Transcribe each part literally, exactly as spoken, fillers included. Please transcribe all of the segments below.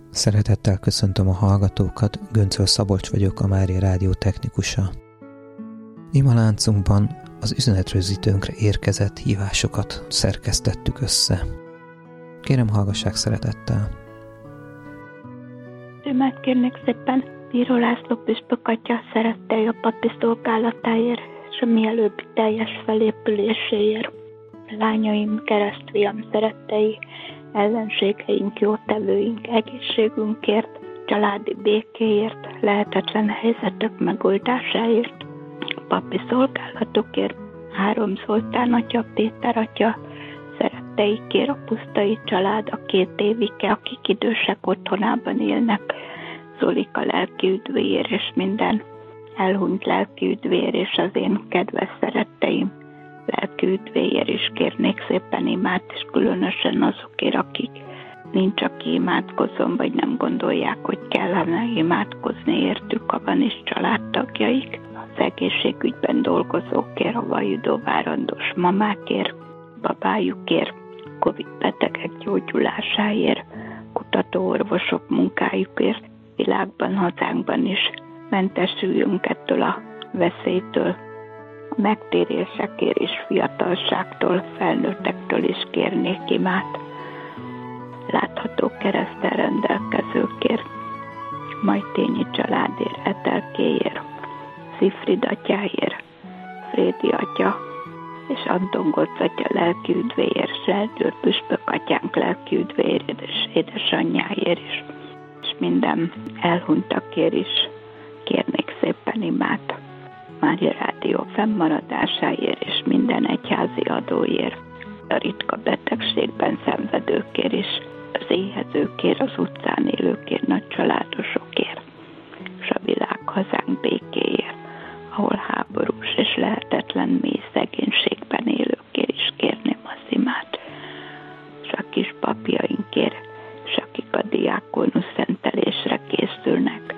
Szeretettel köszöntöm a hallgatókat, Göncöl Szabolcs vagyok, a Mária Rádió technikusa. Imaláncunkban az üzenetrögzítőnkre érkezett hívásokat szerkesztettük össze. Kérem, hallgassák szeretettel. Örömet kérnék szépen Bíró László püspök atya szerettei a papi szolgálatáért és a mielőbbi teljes felépüléséért. Lányaim, keresztfiam szerettei, ellenségeink, jótevőink, egészségünkért, családi békéért, lehetetlen helyzetek megoldásáért, a papi szolgálatokért, Három Zoltán atya, Péter atya, szeretteikért, a Pusztai család, a két évike, akik idősek otthonában élnek, Zolika lelki üdvéért és minden elhunyt lelki üdvéért, és az én kedves szeretteim lelki üdvéért is kérnék szépen imát, és különösen azokért, akik nincs, aki imádkozom, vagy nem gondolják, hogy kellene imádkozni értük, ha van is családtagjaik, az egészségügyben dolgozókért, a vajudó várandós mamákért, babájukért, Covid betegek gyógyulásáért, kutatóorvosok munkájukért, világban, hazánkban is mentesüljünk ettől a veszélytől, a megtérésekért és fiatalságtól, felnőttektől is kérnék imát. Látható kereszttel rendelkezőkért, Majtényi családért, Etelkéért, Szifrid atyáért, Frédi atya és Anton Gocz atya lelki üdvéért, Zseldőr püspök atyánk lelki üdvéért és édesanyjáért is, és minden elhunytakért is kérnék szépen imát. Mária Rádió fennmaradásáért és minden egyházi adóért, a ritka betegségben szenvedőkért is, az éhezőkért, az utcán élőkért, nagycsaládosokért, és a világ hazánk békéért, ahol háborús és lehetetlen mély szegénységben élőkért is kérném az imát, és a kis papjainkért, és akik a diákónusz szentelésre készülnek.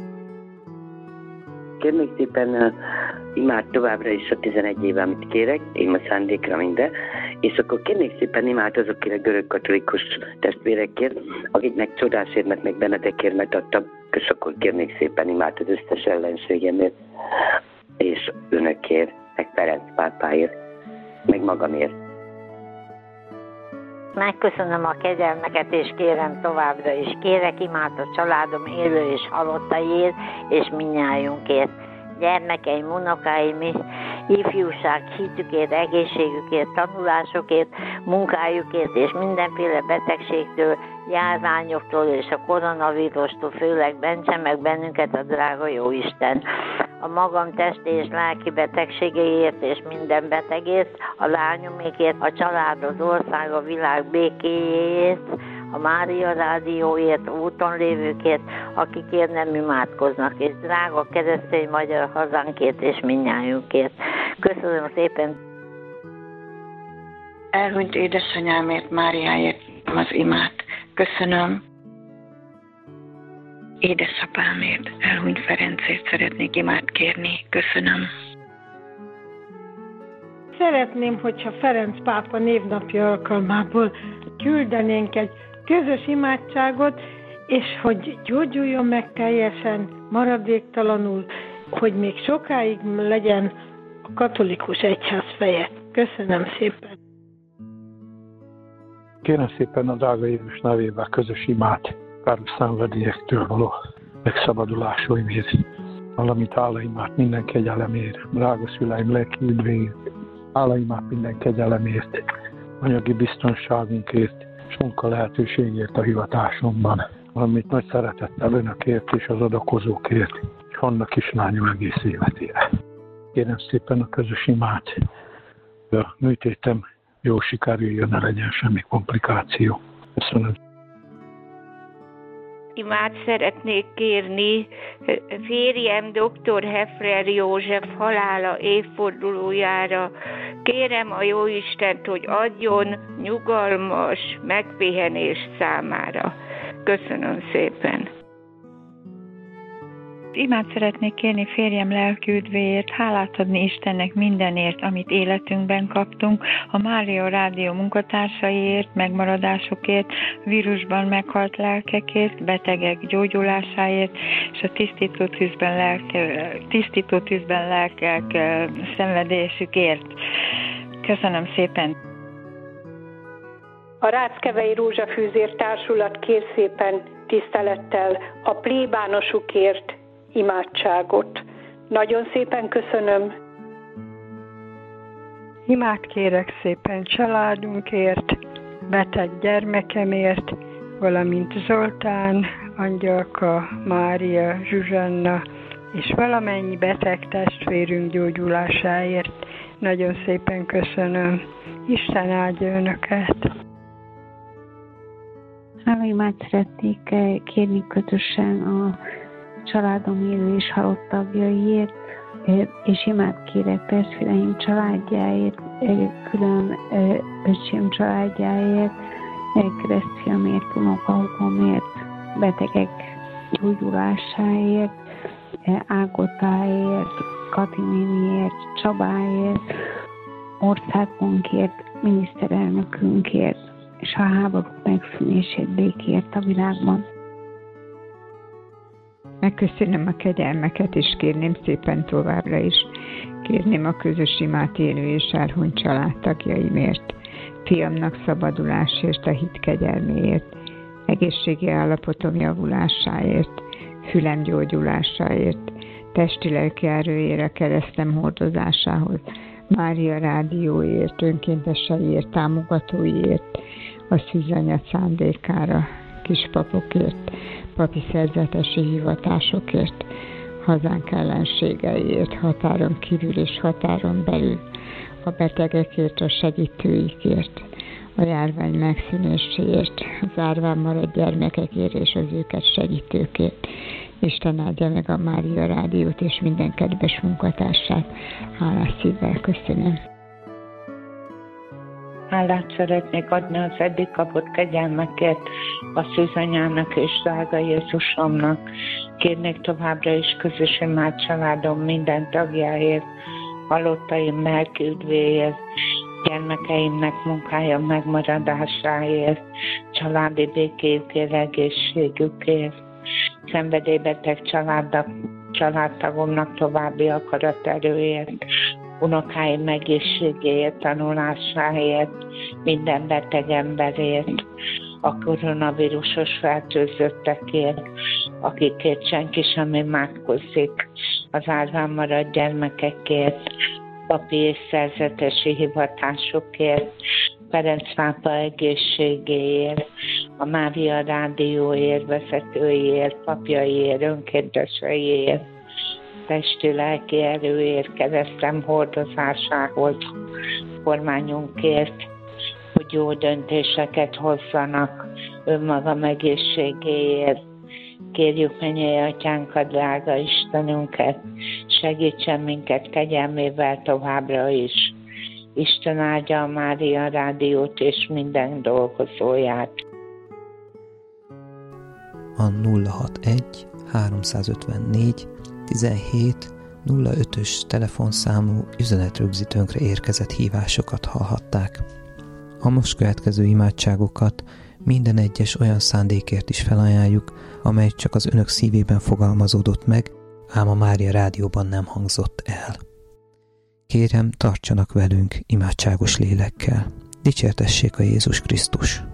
Kérnék szépen uh, imát továbbra is a tizenegy éve, amit kérek, én a szándékra minden, és akkor kérnék szépen imát azokért a görög-katolikus testvérekért, akiknek csodás érmet, meg Benedekérmet adtam, és akkor kérnék szépen imát az összes ellenségemért, és önökért, meg Ferenc pápáért, meg magamért. Megköszönöm a kegyelmeket, és kérem továbbra is. Kérek imát a családom élő és halottaiért, és mindnyájunkért. Gyermekeim, unokáim is, ifjúság, hitükért, egészségükért, tanulásokért, munkájukért, és mindenféle betegségtől, járványoktól és a koronavírustól főleg bentse meg bennünket a drága Jóisten. A magam testi és lelki betegségeiért és minden betegért, a lányomékért, a család, az ország, a világ békéjéért, a Mária Rádióért, úton lévőkért, akikért nem imádkoznak, és drága keresztény magyar hazánkért és mindnyájunkért. Köszönöm szépen! Elhunyt édesanyámért, Máriáért az imát. Köszönöm. Édesapámért, elhunyt Ferencért szeretnék imát kérni. Köszönöm. Szeretném, hogyha Ferenc pápa névnapja alkalmából küldenénk egy közös imádságot, és hogy gyógyuljon meg teljesen, maradéktalanul, hogy még sokáig legyen a katolikus egyház feje. Köszönöm szépen. Kérem szépen a drága Jézus nevével közös imát, káros szenvedélyektől való megszabadulásaimért, valamint hálaimát minden kegyelemért, drága szüleim lelki üdvéért, hálaimát minden kegyelemért, anyagi biztonságunkért, és munka lehetőségért a hivatásomban, valamint nagy szeretettel önökért és az adakozókért, és annak kislányom egész életére. Kérem szépen a közös imát, a műtétem jó sikerüljön, ne legyen semmi komplikáció. Köszönöm. Imát szeretnék kérni férjem dr. Hefrer József halála évfordulójára. Kérem a Jóistent, hogy adjon nyugalmas megpihenést számára. Köszönöm szépen. Imát szeretnék kérni férjem lelki üdvéért, hálát adni Istennek mindenért, amit életünkben kaptunk, a Mária Rádió munkatársaiért, megmaradásokért, vírusban meghalt lelkekért, betegek gyógyulásáért, és a tisztító tűzben, lelke, tisztító tűzben lelkek szenvedésükért. Köszönöm szépen! A Ráckevei Rózsafűzér Társulat kér szépen tisztelettel a plébánosukért imádságot. Nagyon szépen köszönöm. Imát kérek szépen családunkért, beteg gyermekemért, valamint Zoltán, Angyalka, Mária, Zsuzsanna és valamennyi beteg testvérünk gyógyulásáért. Nagyon szépen köszönöm. Isten áldja önöket! Hálaimát szeretnék kérni közösen a családom élő és halott tagjaiért, és imát kérek testvéreim családjáért, külön öcsém családjáért, keresztfiamért, unokahúgomért, betegek gyógyulásáért, Ágotáért, Katinéniért, Csabáért, országunkért, miniszterelnökünkért, és a háborúk megszűnését, békért a világban. Megköszönöm a kegyelmeket, és kérném szépen továbbra is. Kérném a közös imát élő és elhunyt családtagjaimért, fiamnak szabadulásért, a hit kegyelméért, egészségi állapotom javulásáért, fülem gyógyulásáért, testi-lelki erőért, a keresztem hordozásához, Mária Rádióért, önkénteseiért, támogatóiért, a szűzanya szándékára, kispapokért, papi szerzetesi hivatásokért, hazánk ellenségeiért, határon kívül és határon belül, a betegekért, a segítőikért, a járvány megszűnéséért, az árván maradt gyermekekért és az őket segítőkért. Isten áldja meg a Mária Rádiót és minden kedves munkatársát. Hálás szívvel köszönöm. Hálát szeretnék adni az eddig kapott kegyelmekért, a szűzanyának és drága Jézusomnak. Kérnék továbbra is közös imát családom minden tagjáért, halottaim lelki üdvéért, gyermekeimnek munkája megmaradásáért, családi békéjükért, egészségükért, szenvedélybeteg családnak, családtagomnak további akaraterőért, unokáim egészségéért, tanulásáért, minden beteg emberért, a koronavírusos fertőzöttekért, akikért senki sem imádkozik, az árván maradt gyermekekért, papi és szerzetesi hivatásokért, Ferenc pápa egészségéért, a Mária Rádióért, vezetőiért, papjaiért, önkénteseiért, testi-lelki erőért, keresztem hordozásához, kormányunkért, hogy jó döntéseket hozzanak önmagam egészségéért. Kérjük mennyei atyánkat, drága Istenünket, segítsen minket kegyelmével továbbra is. Isten áldja a Mária Rádiót és minden dolgozóját. A nulla hatvanegy háromszázötvennégy tizenhét nulla ötös telefonszámú üzenetrögzítőnkre érkezett hívásokat hallhatták. A most következő imádságokat minden egyes olyan szándékért is felajánljuk, amely csak az önök szívében fogalmazódott meg, ám a Mária Rádióban nem hangzott el. Kérem, tartsanak velünk imádságos lélekkel. Dicsértessék a Jézus Krisztus!